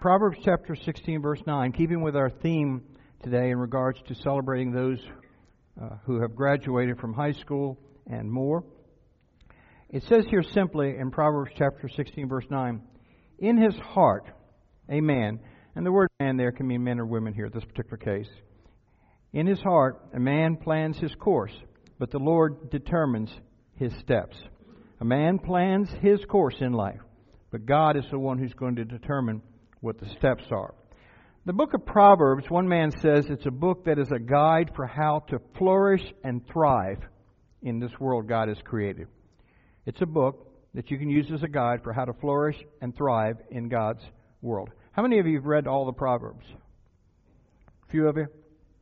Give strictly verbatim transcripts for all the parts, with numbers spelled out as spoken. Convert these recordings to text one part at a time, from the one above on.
Proverbs chapter sixteen, verse nine, keeping with our theme today in regards to celebrating those uh, who have graduated from high school and more. It says here simply in Proverbs chapter sixteen, verse nine, in his heart, a man, and the word man there can mean men or women here in this particular case. In his heart, a man plans his course, but the Lord determines his steps. A man plans his course in life, but God is the one who's going to determine what the steps are. The book of Proverbs, one man says it's a book that is a guide for how to flourish and thrive in this world God has created. It's a book that you can use as a guide for how to flourish and thrive in God's world. How many of you have read all the Proverbs? A few of you?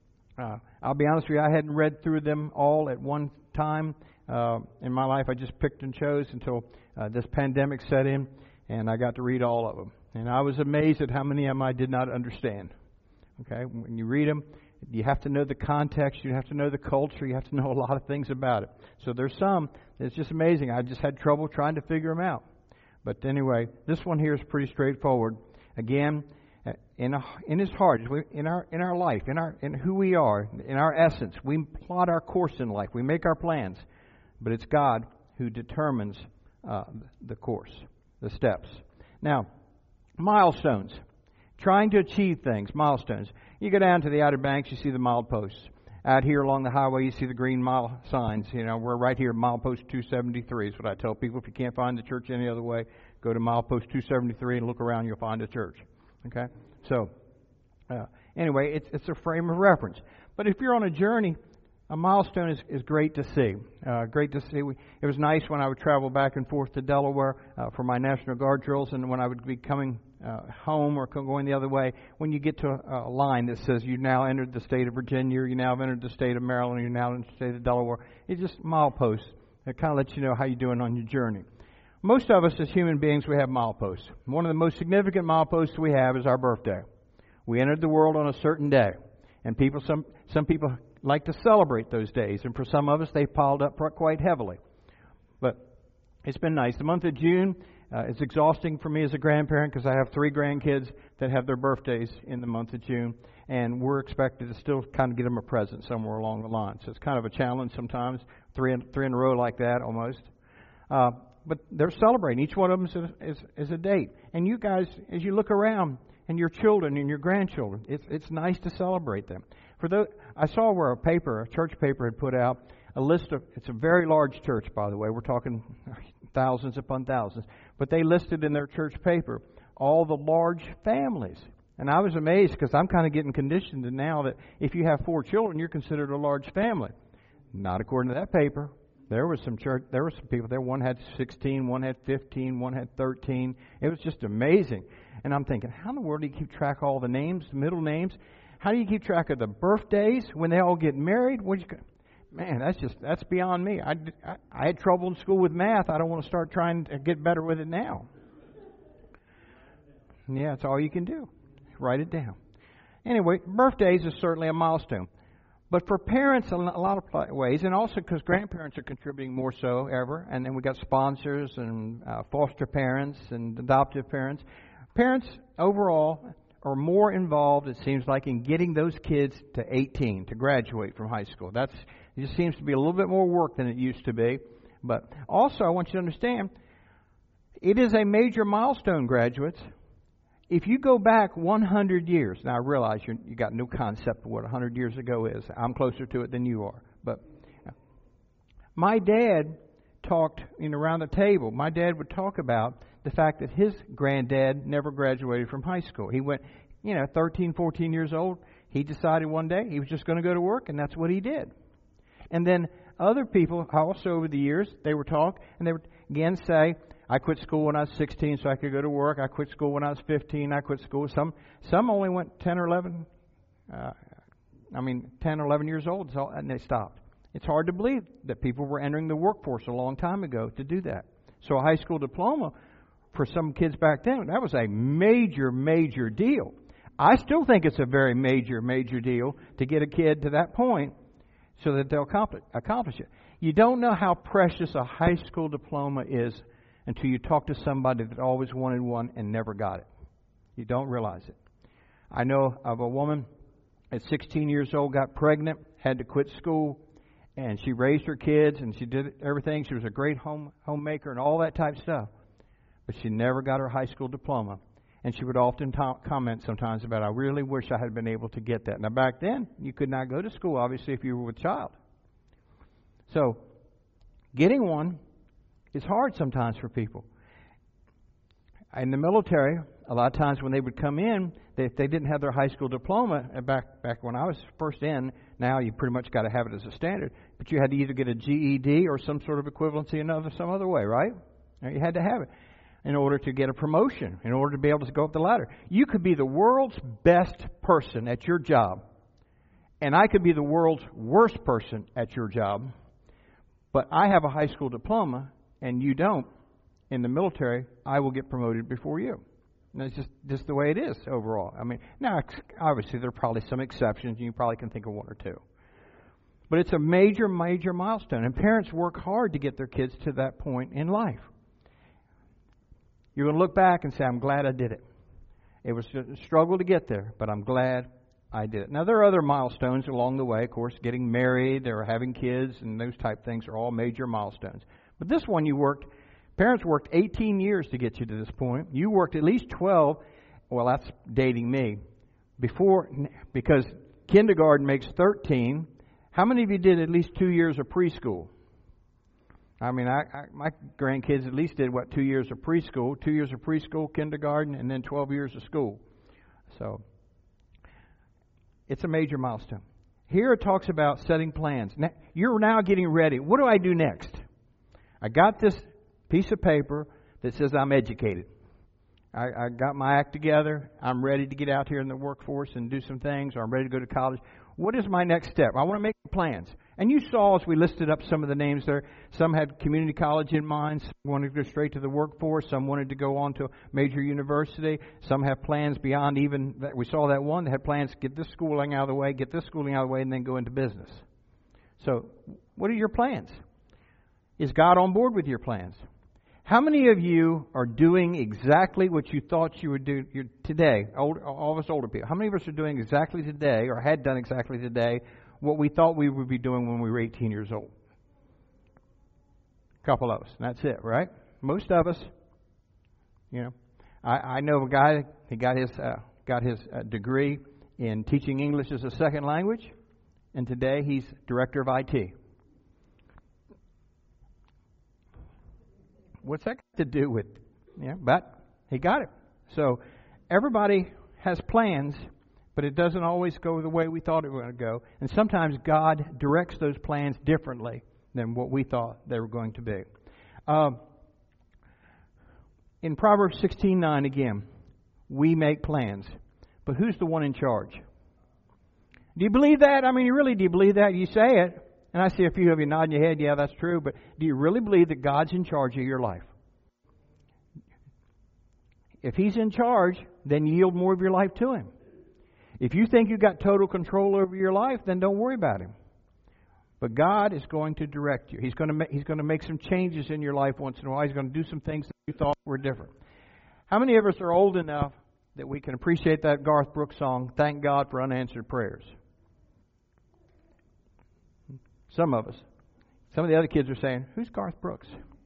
Uh, I'll be honest with you, I hadn't read through them all at one time uh, in my life. I just picked and chose until uh, this pandemic set in, and I got to read all of them. And I was amazed at how many of them I did not understand. Okay, when you read them, you have to know the context, you have to know the culture, you have to know a lot of things about it. So there's some that's just amazing. I just had trouble trying to figure them out. But anyway, this one here is pretty straightforward. Again, in a, in His heart, in our in our life, in our in who we are, in our essence, we plot our course in life. We make our plans, but it's God who determines uh, the course, the steps. Now, milestones. Trying to achieve things, milestones. You go down to the Outer Banks, you see the mileposts. Out here along the highway, you see the green mile signs. You know, we're right here, milepost two seventy-three is what I tell people. If you can't find the church any other way, go to milepost two seventy-three and look around, you'll find a church. Okay? So, uh, anyway, it's it's a frame of reference. But if you're on a journey, a milestone is, is great to see. Uh, great to see. We, it was nice when I would travel back and forth to Delaware uh, for my National Guard drills, and when I would be coming uh, home or going the other way, when you get to a, a line that says you now entered the state of Virginia, or you now have entered the state of Maryland, or you're now in the state of Delaware, it's just mileposts. It kind of lets you know how you're doing on your journey. Most of us as human beings, we have mileposts. One of the most significant mileposts we have is our birthday. We entered the world on a certain day, and people, some some people like to celebrate those days, and for some of us, they've piled up quite heavily. But it's been nice. The month of June uh, is exhausting for me as a grandparent because I have three grandkids that have their birthdays in the month of June, and we're expected to still kind of get them a present somewhere along the line. So it's kind of a challenge sometimes, three in, three in a row like that almost. Uh, but they're celebrating. Each one of them is a, is, is a date. And you guys, as you look around, and your children and your grandchildren, it's it's nice to celebrate them. For those, I saw where a paper, a church paper, had put out a list of. It's a very large church, by the way. We're talking thousands upon thousands. But they listed in their church paper all the large families, and I was amazed because I'm kind of getting conditioned to now that if you have four children, you're considered a large family. Not according to that paper. There was some church. There were some people there. One had sixteen, one had fifteen, one had thirteen. It was just amazing. And I'm thinking, how in the world do you keep track of all the names, middle names? How do you keep track of the birthdays when they all get married? What you, man, that's just that's beyond me. I, I, I had trouble in school with math. I don't want to start trying to get better with it now. Yeah, it's all you can do. Write it down. Anyway, birthdays is certainly a milestone. But for parents, in a lot of ways, and also because grandparents are contributing more so ever, and then we got sponsors and uh, foster parents and adoptive parents. Parents overall are more involved, it seems like, in getting those kids to eighteen, to graduate from high school. That's it just seems to be a little bit more work than it used to be. But also, I want you to understand, it is a major milestone, graduates. If you go back one hundred years, now I realize you you got no concept of what one hundred years ago is. I'm closer to it than you are. But my dad talked, you know, around the table, my dad would talk about the fact that his granddad never graduated from high school. He went, you know, thirteen, fourteen years old. He decided one day he was just going to go to work, and that's what he did. And then other people also over the years, they would talk, and they would again say, I quit school when I was sixteen so I could go to work. I quit school when I was fifteen. I quit school. Some some only went ten or eleven, uh, I mean, ten or eleven years old, and they stopped. It's hard to believe that people were entering the workforce a long time ago to do that. So a high school diploma, for some kids back then, that was a major, major deal. I still think it's a very major, major deal to get a kid to that point so that they'll accomplish, accomplish it. You don't know how precious a high school diploma is until you talk to somebody that always wanted one and never got it. You don't realize it. I know of a woman at sixteen years old, got pregnant, had to quit school, and she raised her kids, and she did everything. She was a great home homemaker and all that type of stuff. But she never got her high school diploma. And she would often ta- comment sometimes about, I really wish I had been able to get that. Now, back then, you could not go to school, obviously, if you were with a child. So, getting one is hard sometimes for people. In the military, a lot of times when they would come in, they, if they didn't have their high school diploma, and back back when I was first in, now you pretty much got to have it as a standard, but you had to either get a G E D or some sort of equivalency another some other way, right? You had to have it in order to get a promotion, in order to be able to go up the ladder. You could be the world's best person at your job, and I could be the world's worst person at your job, but I have a high school diploma, and you don't. In the military, I will get promoted before you. And that's just, just the way it is overall. I mean, now, obviously, there are probably some exceptions, and you probably can think of one or two. But it's a major, major milestone, and parents work hard to get their kids to that point in life. You're going to look back and say, I'm glad I did it. It was a struggle to get there, but I'm glad I did it. Now, there are other milestones along the way. Of course, getting married or having kids and those type things are all major milestones. But this one you worked, parents worked eighteen years to get you to this point. You worked at least twelve. Well, that's dating me. Before, because kindergarten makes thirteen. How many of you did at least two years of preschool? I mean, I, I, my grandkids at least did, what, two years of preschool, two years of preschool, kindergarten, and then twelve years of school. So, it's a major milestone. Here it talks about setting plans. Now, you're now getting ready. What do I do next? I got this piece of paper that says I'm educated. I, I got my act together. I'm ready to get out here in the workforce and do some things, or I'm ready to go to college. What is my next step? I want to make plans. And you saw as we listed up some of the names there, some had community college in mind, some wanted to go straight to the workforce, some wanted to go on to a major university, some have plans beyond even that. We saw that one that had plans to get this schooling out of the way, get this schooling out of the way, and then go into business. So, what are your plans? Is God on board with your plans? How many of you are doing exactly what you thought you would do today? Old, all of us older people. How many of us are doing exactly today, or had done exactly today, what we thought we would be doing when we were eighteen years old? A couple of us. And that's it, right? Most of us. You know, I, I know a guy. He got his uh, got his uh, degree in teaching English as a second language, and today he's director of I T. What's that got to do with, yeah, but he got it. So everybody has plans, but it doesn't always go the way we thought it was going to go. And sometimes God directs those plans differently than what we thought they were going to be. Uh, in Proverbs sixteen nine again, we make plans, but who's the one in charge? Do you believe that? I mean, you really do you believe that? You say it. And I see a few of you nodding your head, yeah, that's true, but do you really believe that God's in charge of your life? If He's in charge, then yield more of your life to Him. If you think you've got total control over your life, then don't worry about Him. But God is going to direct you. He's going to make, He's going to make some changes in your life once in a while. He's going to do some things that you thought were different. How many of us are old enough that we can appreciate that Garth Brooks song, Thank God for Unanswered Prayers? Some of us. Some of the other kids are saying, who's Garth Brooks?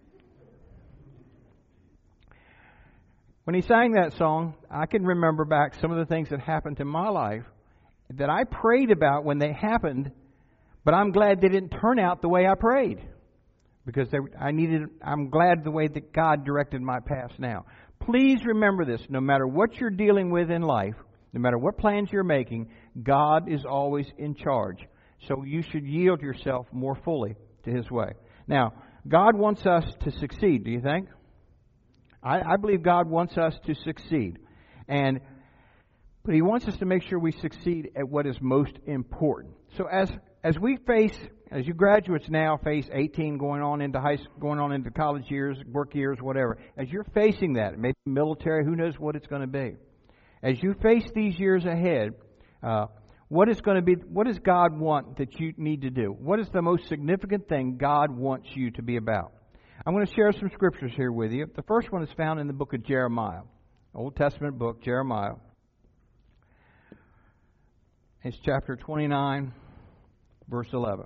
When he sang that song, I can remember back some of the things that happened in my life that I prayed about when they happened, but I'm glad they didn't turn out the way I prayed. Because they, I needed, I'm glad the way that God directed my path now. Please remember this, no matter what you're dealing with in life, no matter what plans you're making, God is always in charge. So you should yield yourself more fully to His way. Now, God wants us to succeed, do you think? I, I believe God wants us to succeed. And but He wants us to make sure we succeed at what is most important. So as as we face, as you graduates now face eighteen going on into high going on into college years, work years, whatever, as you're facing that, maybe military, who knows what it's going to be. As you face these years ahead, uh, What is going to be? What does God want that you need to do? What is the most significant thing God wants you to be about? I'm going to share some scriptures here with you. The first one is found in the book of Jeremiah. Old Testament book, Jeremiah. It's chapter twenty-nine, verse eleven.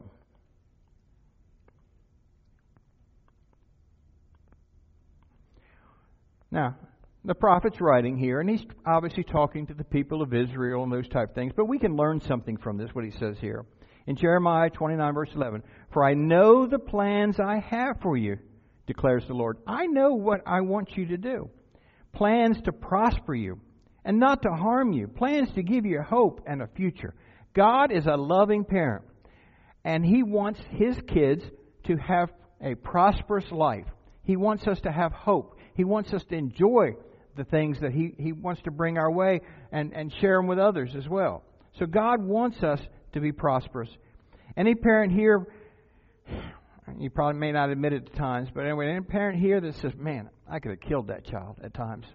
Now, the prophet's writing here, and he's obviously talking to the people of Israel and those type of things, but we can learn something from this, what he says here. In Jeremiah twenty-nine, verse eleven, "For I know the plans I have for you, declares the Lord. I know what I want you to do. Plans to prosper you and not to harm you. Plans to give you hope and a future." God is a loving parent, and He wants His kids to have a prosperous life. He wants us to have hope. He wants us to enjoy the things that He, he wants to bring our way and, and share them with others as well. So God wants us to be prosperous. Any parent here, you probably may not admit it at times, but anyway, any parent here that says, "Man, I could have killed that child at times."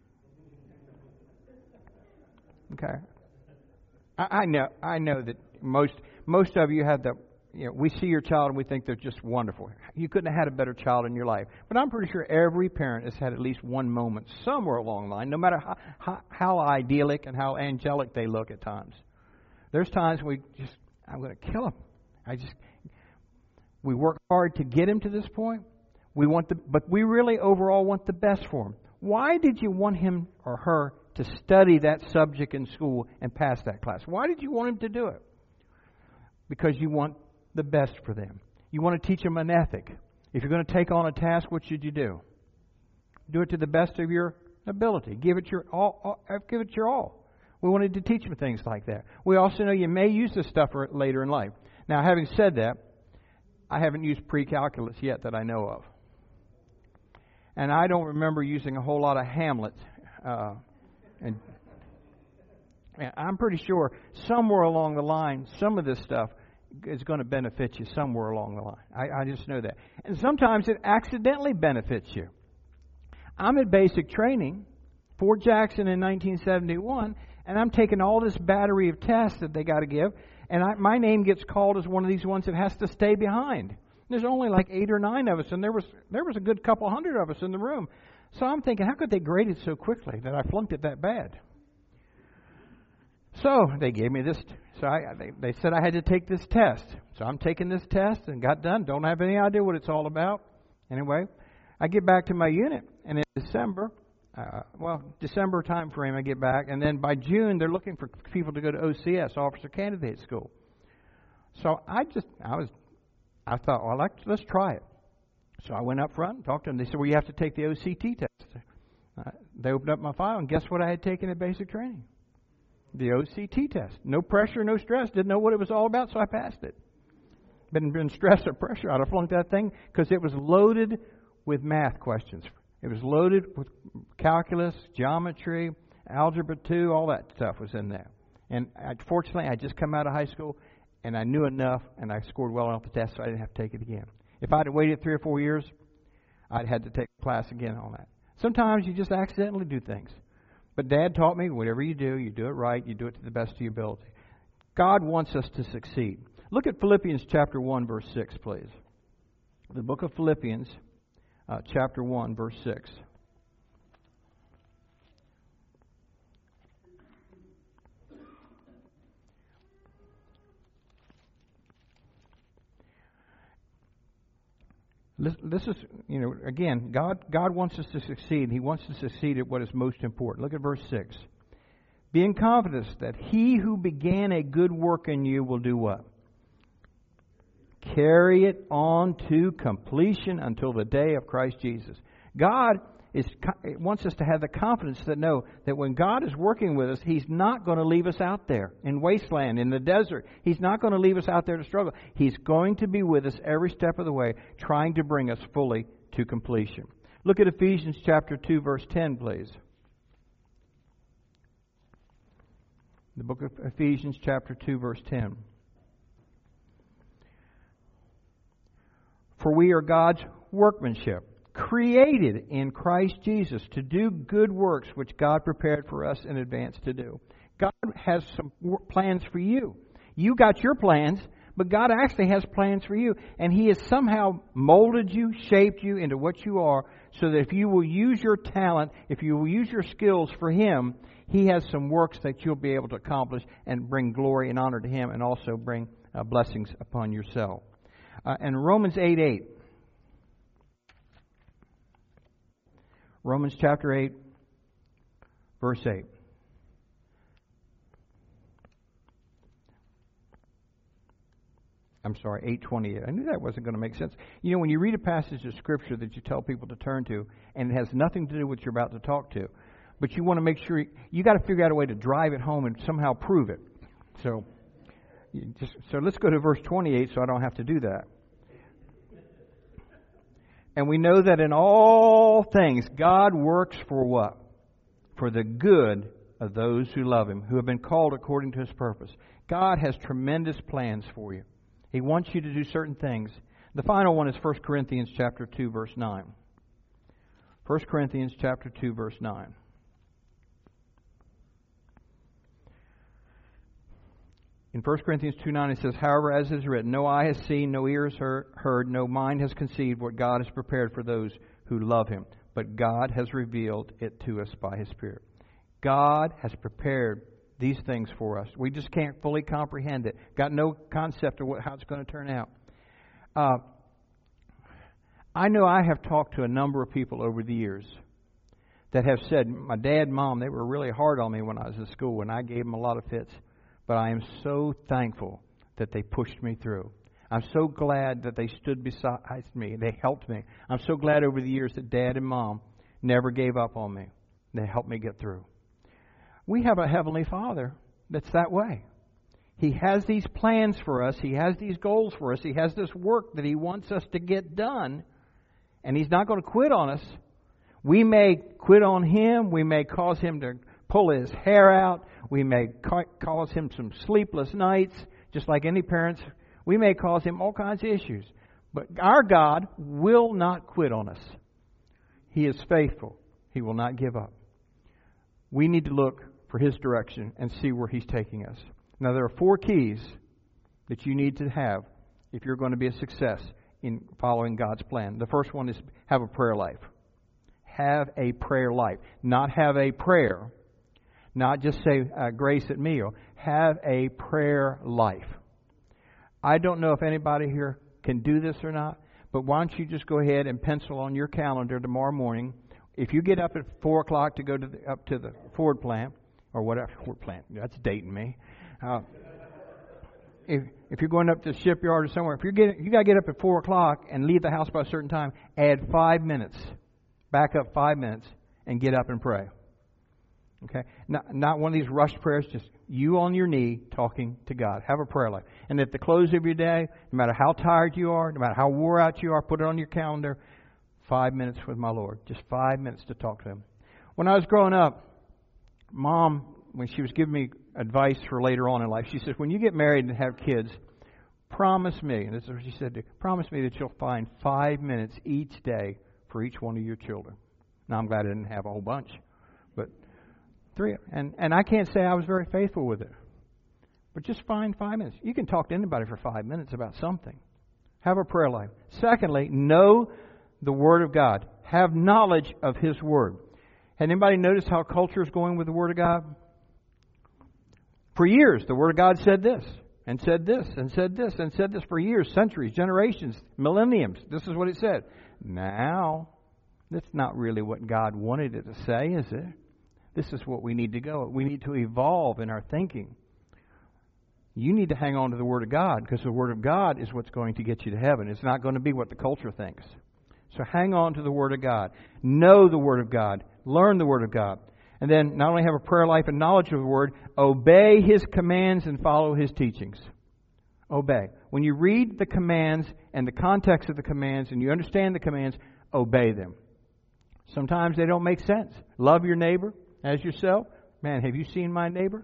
Okay. I, I know I know that most most of you have the, you know, we see your child and we think they're just wonderful. You couldn't have had a better child in your life. But I'm pretty sure every parent has had at least one moment somewhere along the line, no matter how, how, how idyllic and how angelic they look at times. There's times we just, I'm going to kill them. I just, we work hard to get him to this point. We want the, but we really overall want the best for him. Why did you want him or her to study that subject in school and pass that class? Why did you want him to do it? Because you want the best for them. You want to teach them an ethic. If you're going to take on a task, what should you do? Do it to the best of your ability. Give it your all. all give it your all. We wanted to teach them things like that. We also know you may use this stuff later in life. Now, having said that, I haven't used pre-calculus yet that I know of. And I don't remember using a whole lot of Hamlet. Uh, and, and I'm pretty sure somewhere along the line, some of this stuff is going to benefit you somewhere along the line. I, I just know that. And sometimes it accidentally benefits you. I'm at basic training, Fort Jackson in nineteen seventy-one, and I'm taking all this battery of tests that they got to give, and I, my name gets called as one of these ones that has to stay behind. There's only like eight or nine of us, and there was there was a good couple hundred of us in the room. So I'm thinking, how could they grade it so quickly that I flunked it that bad? So they gave me this. So I, they, they said I had to take this test. So I'm taking this test and got done. Don't have any idea what it's all about. Anyway, I get back to my unit, and in December, uh, well, December time frame, I get back, and then by June they're looking for people to go to O C S, Officer Candidate School. So I just, I was, I thought, well, let's, let's try it. So I went up front and talked to them. They said, well, you have to take the O C T test. Uh, they opened up my file, and guess what I had taken at basic training? The O C T test. No pressure, no stress. Didn't know what it was all about, so I passed it. Been been stress or pressure, I'd have flunked that thing because it was loaded with math questions. It was loaded with calculus, geometry, algebra two, all that stuff was in there. And I, fortunately, I just come out of high school, and I knew enough, and I scored well enough the test, so I didn't have to take it again. If I'd have waited three or four years, I'd had to take a class again on that. Sometimes you just accidentally do things. But Dad taught me, whatever you do, you do it right, you do it to the best of your ability. God wants us to succeed. Look at Philippians chapter one, verse six, please. The book of Philippians, uh, chapter one, verse six. This is, you know, again, God God wants us to succeed. He wants to succeed at what is most important. Look at verse six. Being confident that He who began a good work in you will do what? Carry it on to completion until the day of Christ Jesus. God is wants us to have the confidence that know that when God is working with us, He's not going to leave us out there in wasteland, in the desert. He's not going to leave us out there to struggle. He's going to be with us every step of the way, trying to bring us fully to completion. Look at Ephesians chapter two, verse ten, please. The book of Ephesians chapter two, verse ten. For we are God's workmanship, created in Christ Jesus to do good works which God prepared for us in advance to do. God has some plans for you. You got your plans, But God actually has plans for you. And He has somehow molded you, shaped you into what you are, so that if you will use your talent, if you will use your skills for Him, He has some works that you'll be able to accomplish and bring glory and honor to Him, and also bring uh, blessings upon yourself. Uh, and Romans eight eight. Romans chapter eight, verse eight. I'm sorry, eight twenty-eight. I knew that wasn't going to make sense. You know, when you read a passage of Scripture that you tell people to turn to, and it has nothing to do with what you're about to talk to, but you want to make sure, you, you got to figure out a way to drive it home and somehow prove it. So, you just, so let's go to verse twenty-eight so I don't have to do that. And we know that in all things, God works for what? For the good of those who love Him, who have been called according to His purpose. God has tremendous plans for you. He wants you to do certain things. The final one is First Corinthians chapter two, verse nine. First Corinthians chapter two, verse nine. In First Corinthians two nine it says, however, as is written, no eye has seen, no ear has heard, no mind has conceived what God has prepared for those who love Him. But God has revealed it to us by His Spirit. God has prepared these things for us. We just can't fully comprehend it. Got no concept of what, how it's going to turn out. Uh, I know I have talked to a number of people over the years that have said, my dad and mom, they were really hard on me when I was in school, and I gave them a lot of fits. But I am so thankful that they pushed me through. I'm so glad that they stood beside me. They helped me. I'm so glad over the years that Dad and Mom never gave up on me. They helped me get through. We have a Heavenly Father that's that way. He has these plans for us. He has these goals for us. He has this work that He wants us to get done. And He's not going to quit on us. We may quit on Him. We may cause Him to pull His hair out. We may ca- cause Him some sleepless nights, just like any parents. We may cause Him all kinds of issues. But our God will not quit on us. He is faithful. He will not give up. We need to look for His direction and see where He's taking us. Now, there are four keys that you need to have if you're going to be a success in following God's plan. The first one is have a prayer life. Have a prayer life. Not have a prayer. Not just say uh, grace at meal. Have a prayer life. I don't know if anybody here can do this or not, but why don't you just go ahead and pencil on your calendar tomorrow morning. If you get up at four o'clock to go to the, up to the Ford plant, or whatever, Ford plant, that's dating me. Uh, if if you're going up to the shipyard or somewhere, if you're getting, you got to get up at four o'clock and leave the house by a certain time, add five minutes, back up five minutes, and get up and pray. Okay, not not one of these rushed prayers, just you on your knee talking to God. Have a prayer life. And at the close of your day, no matter how tired you are, no matter how wore out you are, put it on your calendar, five minutes with my Lord. Just five minutes to talk to Him. When I was growing up, Mom, when she was giving me advice for later on in life, she said, when you get married and have kids, promise me, and this is what she said, promise me that you'll find five minutes each day for each one of your children. Now, I'm glad I didn't have a whole bunch, but three, and, and I can't say I was very faithful with it. But just find five minutes. You can talk to anybody for five minutes about something. Have a prayer life. Secondly, know the Word of God. Have knowledge of His Word. Has anybody noticed how culture is going with the Word of God? For years, the Word of God said this, and said this, and said this, and said this for years, centuries, generations, millenniums. This is what it said. Now, that's not really what God wanted it to say, is it? This is what we need to go. We need to evolve in our thinking. You need to hang on to the Word of God, because the Word of God is what's going to get you to heaven. It's not going to be what the culture thinks. So hang on to the Word of God. Know the Word of God. Learn the Word of God. And then not only have a prayer life and knowledge of the Word, obey His commands and follow His teachings. Obey. When you read the commands and the context of the commands and you understand the commands, obey them. Sometimes they don't make sense. Love your neighbor as yourself. Man, have you seen my neighbor?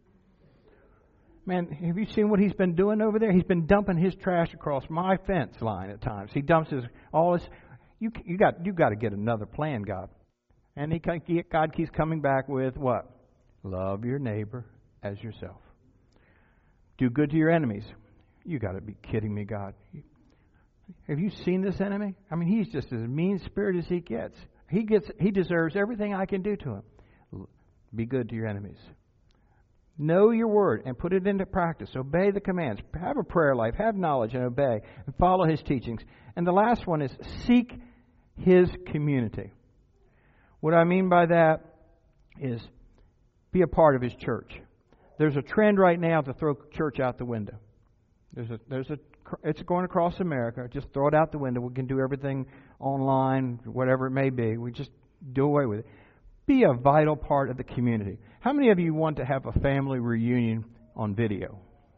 Man, have you seen what he's been doing over there? He's been dumping his trash across my fence line at times. He dumps his all his. You you got you got to get another plan, God. And he God keeps coming back with what? Love your neighbor as yourself. Do good to your enemies. You got to be kidding me, God. Have you seen this enemy? I mean, he's just as mean-spirited as he gets. He gets, he deserves everything I can do to him. Be good to your enemies. Know your word and put it into practice. Obey the commands. Have a prayer life. Have knowledge and obey. And follow his teachings. And the last one is seek his community. What I mean by that is be a part of his church. There's a trend right now to throw church out the window. There's a, there's a, it's going across America. Just throw it out the window. We can do everything online, whatever it may be. We just do away with it. Be a vital part of the community. How many of you want to have a family reunion on video?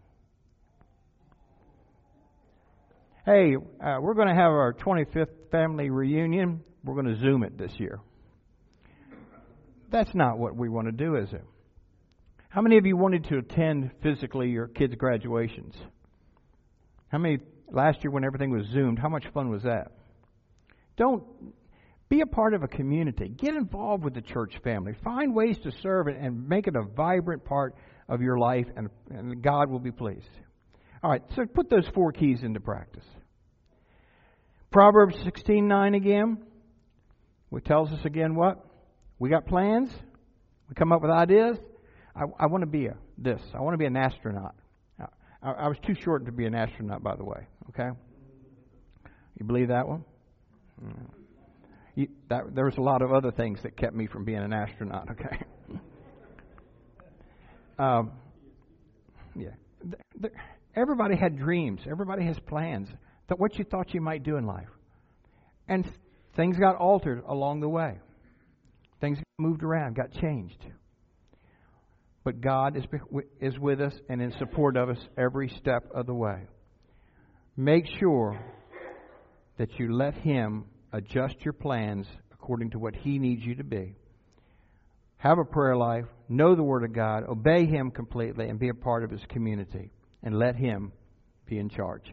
Hey, uh, we're going to have our twenty-fifth family reunion. We're going to Zoom it this year. That's not what we want to do, is it? How many of you wanted to attend physically your kids' graduations? How many, last year when everything was Zoomed, how much fun was that? Don't, be a part of a community. Get involved with the church family. Find ways to serve it and make it a vibrant part of your life, and, and God will be pleased. All right, so put those four keys into practice. Proverbs sixteen nine again, which tells us again what? We got plans. We come up with ideas. I, I want to be a this. I want to be an astronaut. I, I was too short to be an astronaut, by the way. Okay? You believe that one? Mm. You, that, there was a lot of other things that kept me from being an astronaut, okay? um, yeah. The, the, everybody had dreams. Everybody has plans. That what you thought you might do in life. And things got altered along the way. Things moved around, got changed. But God is, is with us and in support of us every step of the way. Make sure that you let Him adjust your plans according to what He needs you to be. Have a prayer life, know the Word of God, obey Him completely, and be a part of His community. And let Him be in charge.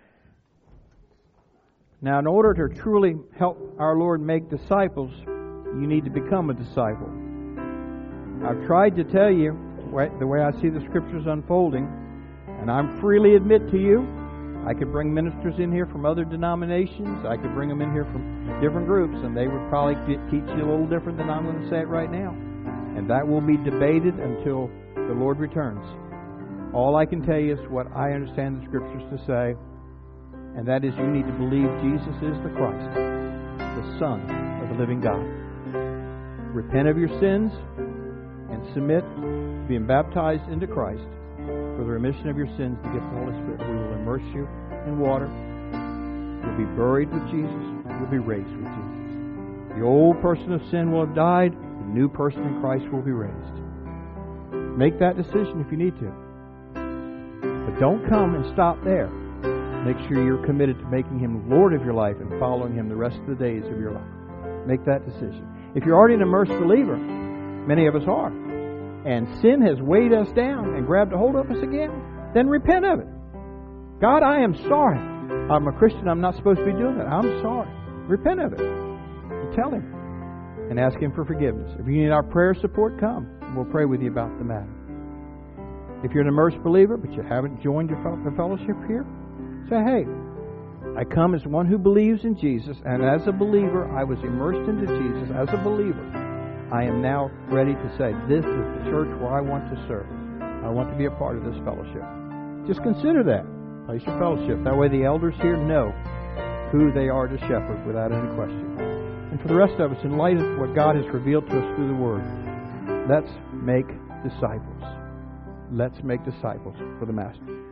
Now, in order to truly help our Lord make disciples, you need to become a disciple. I've tried to tell you the way I see the Scriptures unfolding, and I freely admit to you, I could bring ministers in here from other denominations. I could bring them in here from different groups, and they would probably teach you a little different than I'm going to say it right now. And that will be debated until the Lord returns. All I can tell you is what I understand the Scriptures to say, and that is you need to believe Jesus is the Christ, the Son of the living God. Repent of your sins and submit to being baptized into Christ for the remission of your sins, the gift of the Holy Spirit. We will immerse you in water. You'll be buried with Jesus. You'll be raised with Jesus. The old person of sin will have died. The new person in Christ will be raised. Make that decision if you need to. But don't come and stop there. Make sure you're committed to making Him Lord of your life and following Him the rest of the days of your life. Make that decision. If you're already an immersed believer, many of us are, and sin has weighed us down and grabbed a hold of us again, then repent of it. God, I am sorry. I'm a Christian. I'm not supposed to be doing that. I'm sorry. Repent of it. And tell Him. And ask Him for forgiveness. If you need our prayer support, come. And we'll pray with you about the matter. If you're an immersed believer, but you haven't joined your fellowship here, say, hey, I come as one who believes in Jesus, and as a believer, I was immersed into Jesus. As a believer, I am now ready to say, this is the church where I want to serve. I want to be a part of this fellowship. Just consider that. Place your fellowship. That way the elders here know who they are to shepherd without any question. And for the rest of us, in light of what God has revealed to us through the Word, let's make disciples. Let's make disciples for the Master.